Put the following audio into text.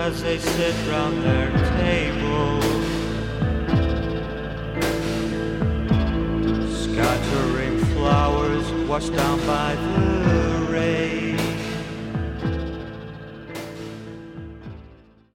as they sit round their table, scattering flowers washed down by the rain.